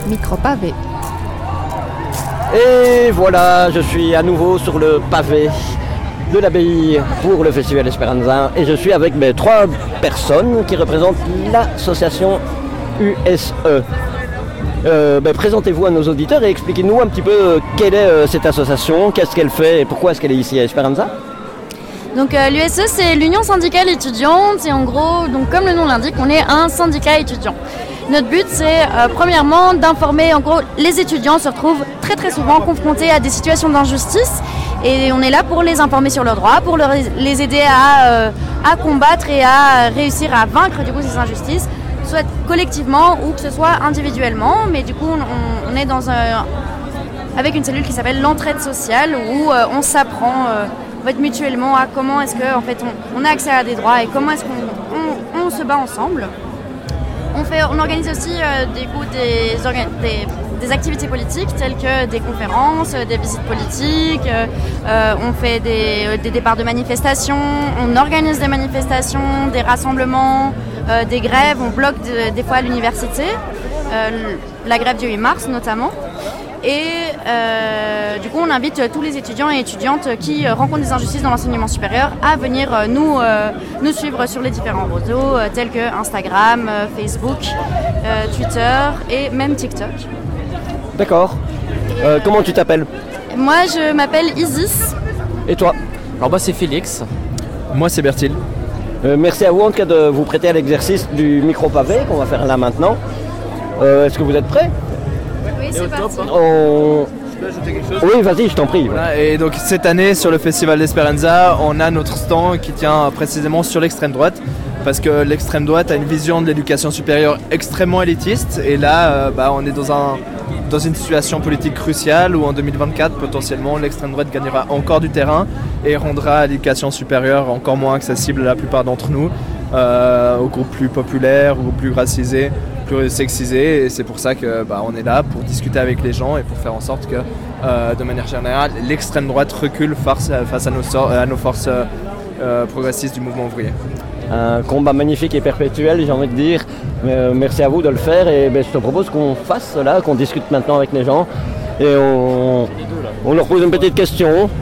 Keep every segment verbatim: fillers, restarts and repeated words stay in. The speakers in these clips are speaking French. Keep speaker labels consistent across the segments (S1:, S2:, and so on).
S1: micro-pavé.
S2: Et voilà, je suis à nouveau sur le pavé de l'abbaye pour le Festival Esperanza et je suis avec mes trois personnes qui représentent l'association U S E. Euh, ben, présentez-vous à nos auditeurs et expliquez-nous un petit peu euh, quelle est euh, cette association, qu'est-ce qu'elle fait et pourquoi est-ce qu'elle est ici à Esperanza.
S3: Donc euh, l'U S E, c'est l'Union syndicale étudiante et en gros, donc, comme le nom l'indique, on est un syndicat étudiant. Notre but, c'est euh, premièrement d'informer, en gros, les étudiants se retrouvent très très souvent confrontés à des situations d'injustice et on est là pour les informer sur leurs droits, pour leur, les aider à, euh, à combattre et à réussir à vaincre du coup ces injustices, soit collectivement ou que ce soit individuellement, mais du coup on, on est dans un, avec une cellule qui s'appelle l'entraide sociale où euh, on s'apprend euh, en fait, mutuellement à comment est-ce que en fait, on, on a accès à des droits et comment est-ce qu'on on, on se bat ensemble. On, fait, on organise aussi euh, des, coup, des, orga- des, des activités politiques telles que des conférences, des visites politiques, euh, on fait des, des départs de manifestations, on organise des manifestations, des rassemblements, euh, des grèves, on bloque de, des fois à l'université, euh, la grève du huit mars notamment. Et euh, du coup, on invite tous les étudiants et étudiantes qui rencontrent des injustices dans l'enseignement supérieur à venir nous, euh, nous suivre sur les différents réseaux euh, tels que Instagram, euh, Facebook, euh, Twitter et même TikTok.
S2: D'accord. Euh, euh, comment tu t'appelles ?
S3: Moi, je m'appelle Isis.
S2: Et toi ?
S4: Alors moi, c'est Félix.
S5: Moi, c'est Bertil.
S2: Euh, merci à vous en tout cas de vous prêter à l'exercice du micro-pavé qu'on va faire là maintenant. Euh, est-ce que vous êtes prêts ?
S3: Oui, c'est parti.
S2: On... Oui, vas-y, je t'en prie.
S5: Voilà, et donc cette année, sur le Festival d'Esperanza, on a notre stand qui tient précisément sur l'extrême droite, parce que l'extrême droite a une vision de l'éducation supérieure extrêmement élitiste, et là, euh, bah, on est dans, un, dans une situation politique cruciale où en deux mille vingt-quatre, potentiellement, l'extrême droite gagnera encore du terrain et rendra l'éducation supérieure encore moins accessible à la plupart d'entre nous, euh, aux groupes plus populaires, aux groupes plus racisés, plus sexisés, et c'est pour ça que bah, on est là pour discuter avec les gens et pour faire en sorte que euh, de manière générale l'extrême droite recule face, face à, nos, à nos forces euh, progressistes du mouvement ouvrier.
S2: Un combat magnifique et perpétuel, j'ai envie de dire. Euh, merci à vous de le faire et ben, je te propose qu'on fasse cela, qu'on discute maintenant avec les gens et on, on leur pose une petite question.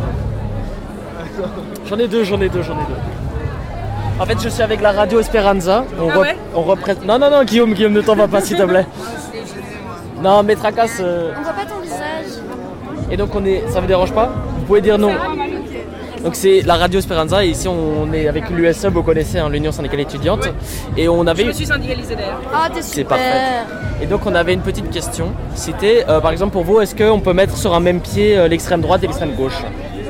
S4: J'en ai deux, j'en ai deux, j'en ai deux. En fait, je suis avec la radio Esperanza. On,
S6: ah ouais
S4: rep- on représente. Non, non, non, Guillaume, Guillaume, ne t'en va pas, s'il te plaît. Non, mais tracasse. Euh...
S3: On voit pas ton visage.
S4: Et donc, on est. Ça vous dérange pas ? Vous pouvez dire non. Donc, c'est la radio Esperanza. Et ici, on est avec l'U S E, vous connaissez, hein, l'Union syndicale étudiante.
S6: Ouais.
S4: Et on avait.
S6: Je me suis syndicalisée d'ailleurs.
S3: Ah, t'es super.
S4: C'est parfait. Et donc, on avait une petite question. C'était, euh, par exemple, pour vous, est-ce qu'on peut mettre sur un même pied euh, l'extrême droite et l'extrême gauche ?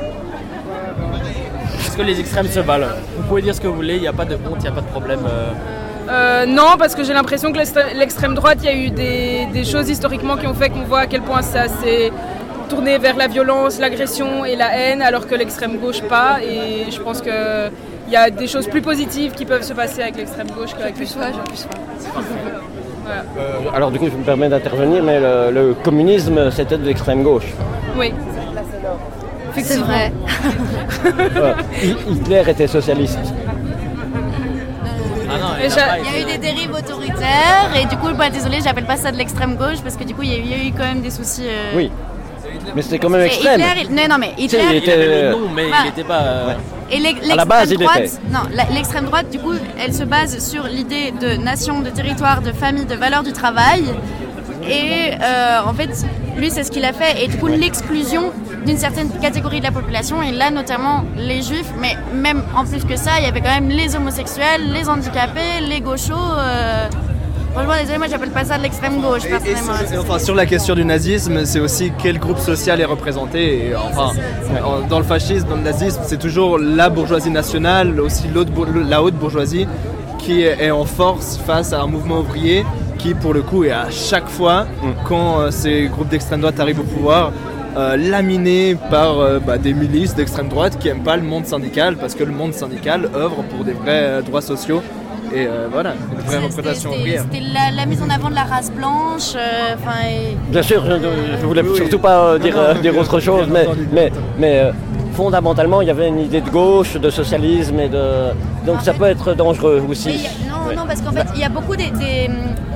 S4: Que les extrêmes se valent. Vous pouvez dire ce que vous voulez, il n'y a pas de honte, il n'y a pas de problème. Euh...
S6: Euh, non, parce que j'ai l'impression que l'extrême droite, il y a eu des, des choses historiquement qui ont fait qu'on voit à quel point ça s'est tourné vers la violence, l'agression et la haine, alors que l'extrême gauche pas. Et je pense qu'il y a des choses plus positives qui peuvent se passer avec l'extrême gauche qu'avec l'extrême droite. Voilà.
S2: Euh, alors du coup, je me permets d'intervenir, mais le, le communisme, c'était de l'extrême gauche.
S6: Oui.
S3: C'est vrai.
S2: euh, Hitler était socialiste.
S4: Ah non,
S3: il, y a, il y a eu des dérives autoritaires et du coup, bah, désolé, j'appelle pas ça de l'extrême gauche parce que du coup, il y a, il y a eu quand même des soucis. Euh...
S2: Oui, mais c'était quand même extrême.
S3: Hitler, il... Non, non, mais Hitler,
S4: il était... avait le nom, mais bah, il n'était pas. Euh...
S2: Ouais.
S3: Et l'ex-
S2: à la base, il
S3: droite,
S2: était.
S3: Non, la, l'extrême droite, du coup, elle se base sur l'idée de nation, de territoire, de famille, de valeur du travail. Et euh, en fait, lui, c'est ce qu'il a fait. Et du coup, l'exclusion d'une certaine catégorie de la population, et là notamment les juifs, mais même en plus que ça, il y avait quand même les homosexuels, les handicapés, les gauchos. Euh... Franchement, désolé, moi j'appelle pas ça de l'extrême gauche, personnellement.
S5: Et, et, et, enfin, sur la question du nazisme, c'est aussi quel groupe social est représenté. Et, enfin, en, dans le fascisme, dans le nazisme, c'est toujours la bourgeoisie nationale, aussi l'autre, la haute bourgeoisie, qui est en force face à un mouvement ouvrier qui, pour le coup, est à chaque fois, quand euh, ces groupes d'extrême droite arrivent au pouvoir, Euh, laminé par euh, bah, des milices d'extrême droite qui n'aiment pas le monde syndical parce que le monde syndical œuvre pour des vrais euh, droits sociaux et euh, voilà, une vraie représentation ouvrière.
S3: C'était la, la mise en avant de la race blanche. Euh, et...
S2: Bien sûr, je ne voulais oui, surtout oui. pas euh, dire, euh, dire autre chose, mais, mais, mais euh, fondamentalement, il y avait une idée de gauche, de socialisme, et de... donc en ça fait, peut être dangereux aussi.
S3: A, non, ouais. non, parce qu'en fait, il y a beaucoup des... des... En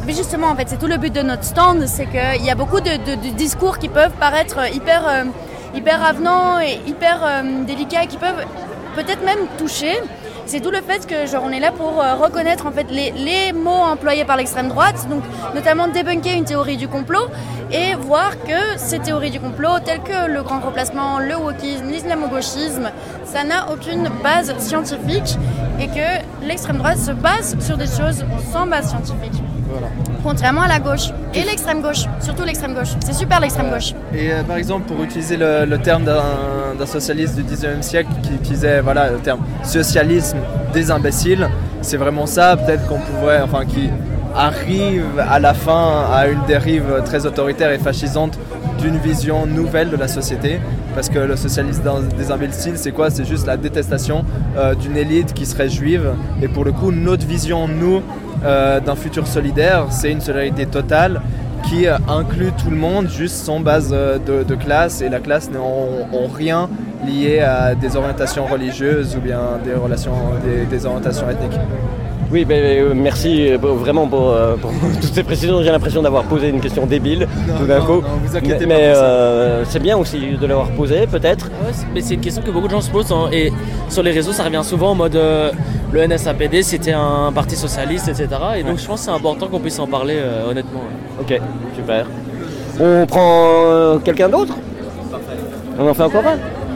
S3: justement, en fait, c'est tout le but de notre stand, c'est qu'il y a beaucoup de, de, de discours qui peuvent paraître hyper, euh, hyper avenants et hyper euh, délicats, qui peuvent peut-être même toucher. C'est tout le fait que genre, on est là pour euh, reconnaître en fait les, les mots employés par l'extrême droite, donc notamment débunker une théorie du complot et voir que ces théories du complot, telles que le grand remplacement, le wokisme, l'islamo-gauchisme, ça n'a aucune base scientifique et que l'extrême droite se base sur des choses sans base scientifique. Voilà. Contrairement à la gauche et l'extrême gauche, surtout l'extrême gauche. C'est super l'extrême gauche.
S5: Et euh, par exemple, pour utiliser le, le terme d'un, d'un socialiste du dix-neuvième siècle qui utilisait voilà, le terme socialisme des imbéciles, c'est vraiment ça peut-être qu'on pourrait, enfin qui arrive à la fin à une dérive très autoritaire et fascisante d'une vision nouvelle de la société. Parce que le socialisme des imbéciles, c'est quoi? C'est juste la détestation euh, d'une élite qui serait juive. Et pour le coup, notre vision, nous, euh, d'un futur solidaire, c'est une solidarité totale qui euh, inclut tout le monde, juste sans base euh, de, de classe. Et la classe n'a en rien lié à des orientations religieuses ou bien des, relations, des, des orientations ethniques.
S2: Oui, ben, euh, merci euh, vraiment pour, euh, pour toutes ces précisions. J'ai l'impression d'avoir posé une question débile
S5: non,
S2: tout d'un
S5: non,
S2: coup.
S5: Non, vous inquiétez
S2: mais
S5: pas
S2: mais euh, c'est bien aussi de l'avoir posé, peut-être.
S4: Ouais, c'est, mais c'est une question que beaucoup de gens se posent. Hein, et sur les réseaux, ça revient souvent en mode euh, le N S A P D, c'était un parti socialiste, et cetera. Et donc, ouais. Je pense que c'est important qu'on puisse en parler euh, honnêtement. Ouais.
S2: Ok, super. On prend euh, quelqu'un d'autre?
S5: Parfait.
S2: On en fait encore un?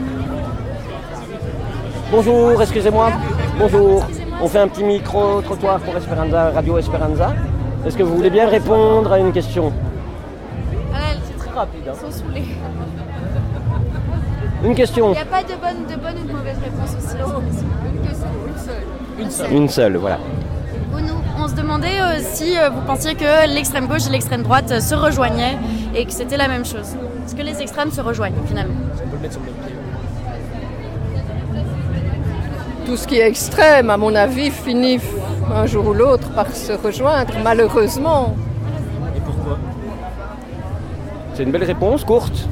S2: Bonjour, excusez-moi. Bonjour. On fait un petit micro-trottoir pour Esperanza, Radio Esperanza. Est-ce que vous voulez bien répondre à une question?
S3: Voilà, c'est très rapide. Hein. Ils sont saoulés.
S2: Une question.
S3: Il n'y a pas de bonne, de bonne ou de mauvaise réponse aussi. Une question, une seule.
S2: Une seule. Une seule, voilà.
S3: Nous, on se demandait euh, si euh, vous pensiez que l'extrême gauche et l'extrême droite euh, se rejoignaient et que c'était la même chose. Est-ce que les extrêmes se rejoignent finalement?
S4: On peut le mettre sur le même pied.
S1: Tout ce qui est extrême, à mon avis, finit un jour ou l'autre par se rejoindre, malheureusement.
S4: Et pourquoi?
S2: C'est une belle réponse, courte.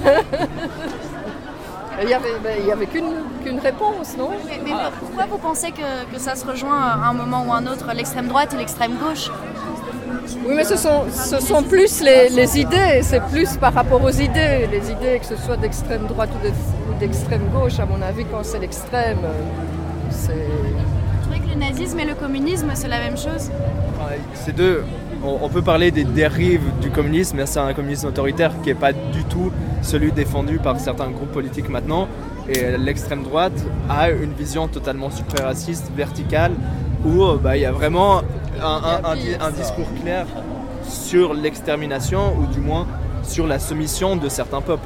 S1: Il n'y avait, ben, y avait qu'une, qu'une réponse, non?
S3: Mais, mais pourquoi vous pensez que, que ça se rejoint à un moment ou à un autre, l'extrême droite et l'extrême gauche?
S1: Oui, mais ce sont, ce sont plus les, les idées, c'est plus par rapport aux idées. Les idées, que ce soit d'extrême droite ou, de, ou d'extrême gauche, à mon avis, quand c'est l'extrême, c'est...
S3: Vous trouvez que le nazisme et le communisme, c'est la même chose?
S5: C'est deux. On, on peut parler des dérives du communisme, mais c'est un communisme autoritaire qui n'est pas du tout celui défendu par certains groupes politiques maintenant. Et l'extrême droite a une vision totalement suprémaciste, verticale, où bah, y a vraiment un, un, un, un discours clair sur l'extermination, ou du moins sur la soumission de certains peuples.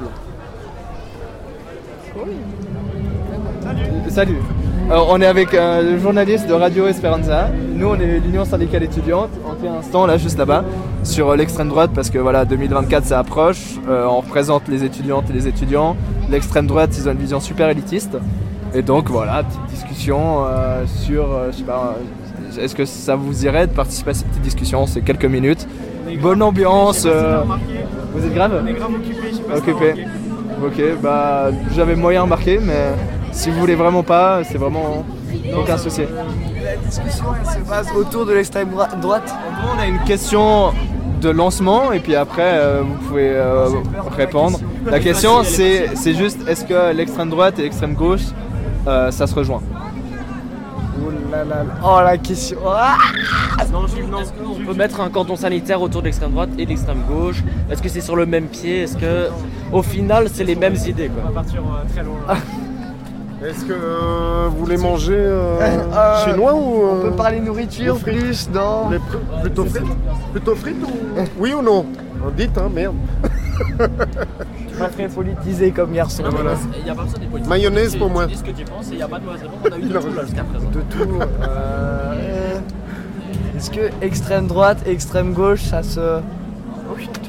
S1: Oui.
S5: Salut. Salut. Alors, on est avec euh, le journaliste de Radio Esperanza. Nous, on est l'Union syndicale étudiante. On fait un stand là, juste là-bas, sur euh, l'extrême droite, parce que voilà, deux mille vingt-quatre, ça approche. Euh, on représente les étudiantes et les étudiants. L'extrême droite, ils ont une vision super élitiste. Et donc voilà, petite discussion euh, sur, euh, je sais pas, euh, est-ce que ça vous irait de participer à cette petite discussion? C'est quelques minutes. Bonne ambiance. Euh... Vous êtes grave?
S7: On est grave occupé, je sais pas
S5: occupé.
S7: si
S5: Ok, bah j'avais moyen remarqué, mais si vous voulez vraiment pas, c'est vraiment aucun souci.
S7: La discussion elle se base autour de l'extrême droite.
S5: En gros, on a une question de lancement et puis après euh, vous pouvez euh, répondre. La question c'est, c'est juste est-ce que l'extrême droite et l'extrême gauche euh, ça se rejoint?
S7: Oh là là, oh la question. Ah
S4: non, Jules, non. Est-ce qu'on peut mettre un cordon sanitaire autour de l'extrême droite et de l'extrême gauche? Est-ce que c'est sur le même pied? Est-ce que, au final, c'est les mêmes idées, quoi?
S7: On va partir euh, très loin. Est-ce que euh, vous voulez manger euh, euh, chinois ou euh,
S8: on peut parler nourriture plus dans...
S7: Les pr- plutôt frites? Plutôt frites ou... Oui ou non? Dites, hein, merde.
S8: Pas très politisé comme garçon.
S7: Ah, voilà.
S4: Il n'y a pas besoin des politiques.
S7: Mayonnaise pour moi.
S4: Tu dis ce que tu penses et il n'y a pas de mauvaise réponse. On a eu de tout là jusqu'à présent.
S8: De tout. Euh... Est-ce que extrême droite et extrême gauche, ça se... Oh, putain.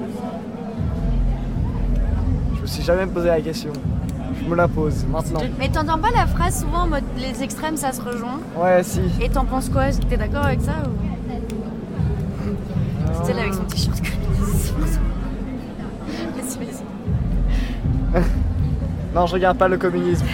S8: Je me suis jamais posé la question. Je me la pose maintenant.
S3: Mais t'entends pas la phrase souvent en mode les extrêmes ça se rejoint?
S8: Ouais, si.
S3: Et t'en penses quoi? Est-ce que t'es d'accord avec ça ou... C'était là avec son t-shirt communiste. Vas-y, vas-y.
S8: Non, je regarde pas le communisme.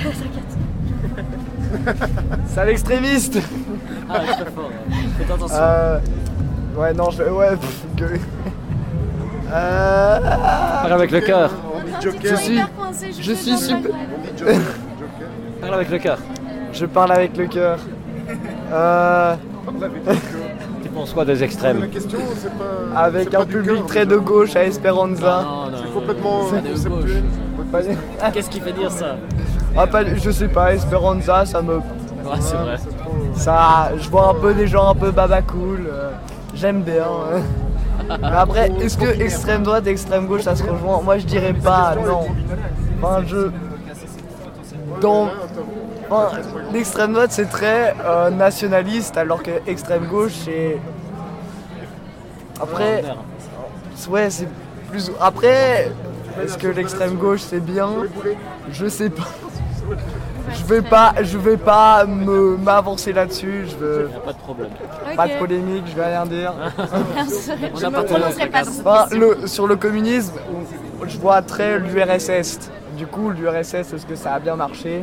S8: C'est un extrémiste.
S4: Ah, très fort. Faites attention.
S8: Euh... Ouais, non, je vais. Ouais, pff, gueuler. euh...
S2: Parle avec le cœur.
S8: Je suis. Je suis super.
S2: Parle avec le cœur.
S8: Je parle avec le cœur. Euh...
S2: Tu penses quoi des extrêmes?
S7: La question, c'est pas.
S8: Avec
S7: c'est pas
S8: un
S7: du
S8: public
S7: cœur,
S8: très
S7: c'est-
S8: de gauche à Esperanza.
S4: Non, non,
S7: C'est complètement
S4: pas de
S7: conceptuel.
S8: Pas-
S4: Qu'est-ce qui fait dire ça?
S8: Ah, pas, je sais pas, Esperanza, ça me.
S4: Ouais, c'est vrai.
S8: Ça, je vois un peu des gens un peu baba cool. euh, J'aime bien. hein. Mais après, est-ce que extrême droite et extrême gauche ça se rejoint? Moi je dirais pas, non. Enfin, je. Dans. Enfin, l'extrême droite c'est très euh, nationaliste alors que extrême gauche c'est. Après. Ouais, c'est plus. Après, est-ce que l'extrême gauche c'est bien? Je sais pas. Je vais pas, je vais pas me m'avancer là-dessus. Je veux
S4: Pas de problème.
S8: pas de polémique, je vais rien dire.
S3: Je ne me prononcerai pas sur cette
S8: Enfin,
S3: question.
S8: le, sur le communisme, je vois très l'U R S S. Du coup, l'U R S S, est-ce que ça a bien marché?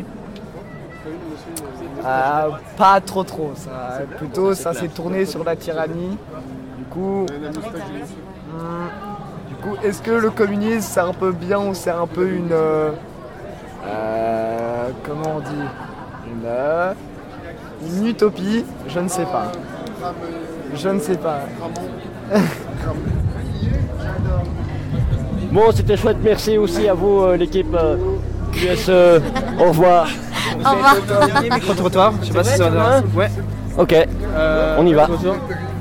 S8: Euh, Pas trop trop. Ça, plutôt, ça s'est tourné sur la tyrannie. Du coup, hmm, du coup, est-ce que le communisme c'est un peu bien ou c'est un peu une, euh, euh, comment on dit, une, euh, une utopie? Je ne sais pas. Je ne sais pas.
S2: Bon, c'était chouette. Merci aussi à vous, euh, l'équipe euh, U S E. Au revoir.
S3: Au revoir.
S5: Micro-trottoir, je sais pas si ça va. Ouais.
S2: Ok.
S5: Euh,
S2: On y va.
S5: micro-trottoir.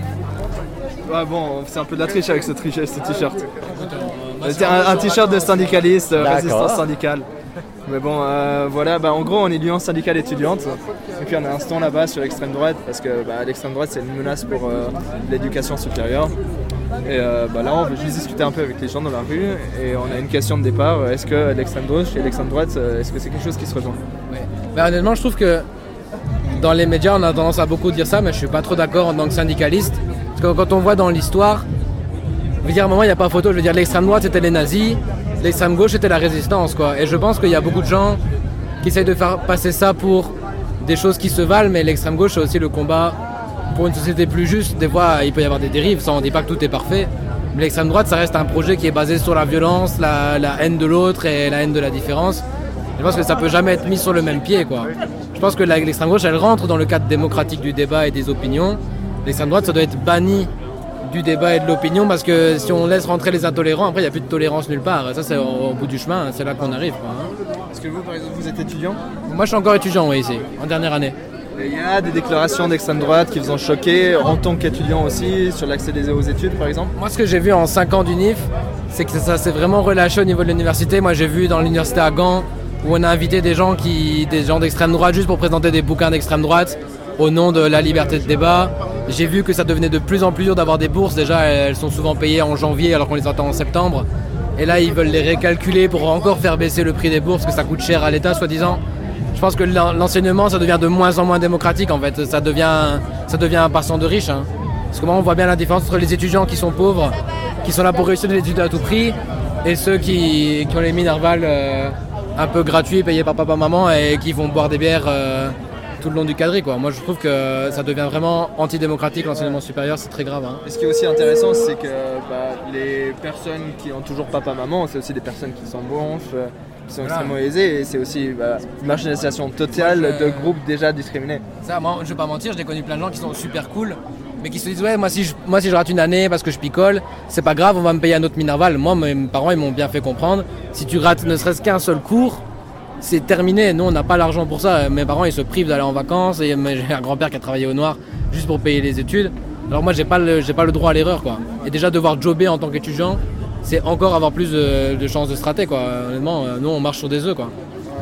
S5: Ouais, bon, c'est un peu de la triche avec ce, triche, ce t-shirt. C'était un, un t-shirt de syndicaliste, euh,
S2: D'accord.
S5: résistance syndicale. Mais bon, euh, voilà, bah, en gros, on est l'Union syndicale étudiante. Et puis on a un stand là-bas sur l'extrême droite, parce que bah, l'extrême droite, c'est une menace pour euh, l'éducation supérieure. Et euh, bah, là, on veut juste discuter un peu avec les gens dans la rue. Et on a une question de départ. Est-ce que l'extrême gauche et l'extrême droite, euh, est-ce que c'est quelque chose qui se rejoint?
S9: Bah, honnêtement, je trouve que dans les médias, on a tendance à beaucoup dire ça, mais je suis pas trop d'accord en tant que syndicaliste. Parce que quand on voit dans l'histoire, je veux dire, à un moment, il n'y a pas photo. Je veux dire, l'extrême droite, c'était les nazis, l'extrême gauche, c'était la résistance, quoi. Et je pense qu'il y a beaucoup de gens qui essayent de faire passer ça pour des choses qui se valent, mais l'extrême gauche, c'est aussi le combat pour une société plus juste. Des fois, il peut y avoir des dérives, ça, on ne dit pas que tout est parfait. Mais l'extrême droite, ça reste un projet qui est basé sur la violence, la, la haine de l'autre et la haine de la différence. Je pense que ça peut jamais être mis sur le même pied, quoi. Je pense que la- l'extrême gauche, elle rentre dans le cadre démocratique du débat et des opinions. L'extrême droite, ça doit être banni du débat et de l'opinion, parce que si on laisse rentrer les intolérants, après il n'y a plus de tolérance nulle part. Ça, c'est au, au bout du chemin, c'est là qu'on arrive, quoi, hein.
S5: Est-ce que vous, par exemple, vous êtes étudiant?
S9: Moi, je suis encore étudiant, oui, ici, en dernière année.
S5: Et il y a des déclarations d'extrême droite qui vous ont choqué en tant qu'étudiant aussi, sur l'accès des- aux études, par exemple?
S9: Moi, ce que j'ai vu en cinq ans d'U N I F, c'est que ça s'est vraiment relâché au niveau de l'université. Moi, j'ai vu dans l'université à Gand, où on a invité des gens qui, des gens d'extrême droite juste pour présenter des bouquins d'extrême droite au nom de la liberté de débat. J'ai vu que ça devenait de plus en plus dur d'avoir des bourses. Déjà, elles sont souvent payées en janvier alors qu'on les attend en septembre. Et là, ils veulent les récalculer pour encore faire baisser le prix des bourses, parce que ça coûte cher à l'État, soi-disant. Je pense que l'en- l'enseignement, ça devient de moins en moins démocratique, en fait. Ça devient, ça devient un passant de riches, hein. Parce que moi, on voit bien la différence entre les étudiants qui sont pauvres, qui sont là pour réussir des études à tout prix, et ceux qui, qui ont les Minerval euh, un peu gratuits, payés par papa-maman, et qui vont boire des bières euh, tout le long du quadri, quoi. Moi, je trouve que ça devient vraiment antidémocratique, l'enseignement supérieur, c'est très grave, hein.
S5: Et ce qui est aussi intéressant, c'est que bah, les personnes qui ont toujours papa-maman, c'est aussi des personnes qui sont blanches, euh, qui sont extrêmement aisées, et c'est aussi bah, une marginalisation totale
S9: Moi, je-
S5: de groupes déjà discriminés.
S9: Ça, moi, je vais pas mentir, j'ai connu plein de gens qui sont super cool, mais qui se disent ouais, moi si je, moi si je rate une année parce que je picole, c'est pas grave, on va me payer un autre Minerval. Moi, mes parents, ils m'ont bien fait comprendre. Si tu rates ne serait-ce qu'un seul cours, c'est terminé. Nous, on n'a pas l'argent pour ça. Mes parents, ils se privent d'aller en vacances, et mais j'ai un grand-père qui a travaillé au noir juste pour payer les études. Alors moi, j'ai pas le, j'ai pas le droit à l'erreur, quoi. Et déjà devoir jobber en tant qu'étudiant, c'est encore avoir plus de, de chances de se rater, quoi. Honnêtement, euh, nous, on marche sur des œufs, quoi.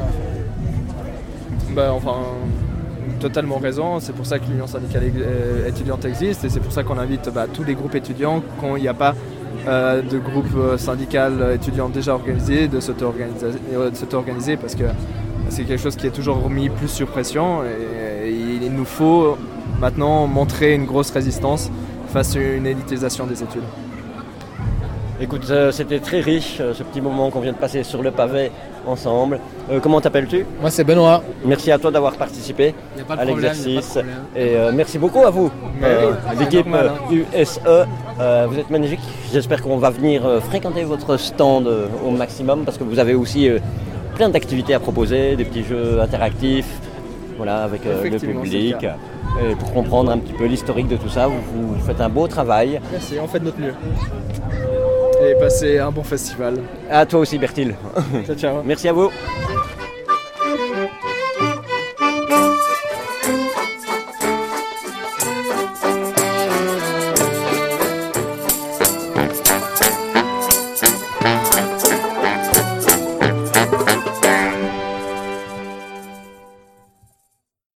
S5: Bah, enfin, totalement raison, c'est pour ça que l'Union syndicale euh, étudiante existe, et c'est pour ça qu'on invite bah, tous les groupes étudiants, quand il n'y a pas euh, de groupe euh, syndical euh, étudiant déjà organisé, de s'auto-organiser, euh, de s'auto-organiser, parce que c'est quelque chose qui est toujours mis plus sur pression, et, et il nous faut maintenant montrer une grosse résistance face à une élitisation des études.
S2: Écoute, euh, c'était très riche euh, ce petit moment qu'on vient de passer sur le pavé ensemble. Euh, comment t'appelles-tu?
S9: Moi c'est Benoît.
S2: Merci à toi d'avoir participé
S9: Y a pas de
S2: à
S9: problème,
S2: l'exercice.
S9: y a pas de problème.
S2: Et euh, merci beaucoup à vous, euh,
S9: oui,
S2: l'équipe
S9: c'est normal, hein.
S2: U S E. Euh, vous êtes magnifiques. J'espère qu'on va venir euh, fréquenter votre stand euh, au maximum parce que vous avez aussi euh, plein d'activités à proposer, des petits jeux interactifs, voilà, avec euh, le
S5: Effectivement,
S2: public.
S5: c'est le cas.
S2: Et pour comprendre un petit peu l'historique de tout ça, vous, vous faites un beau travail.
S5: Merci, on fait de notre mieux. Et passez un bon festival.
S2: À toi aussi Bertil.
S5: Ciao, ciao.
S2: Merci à vous.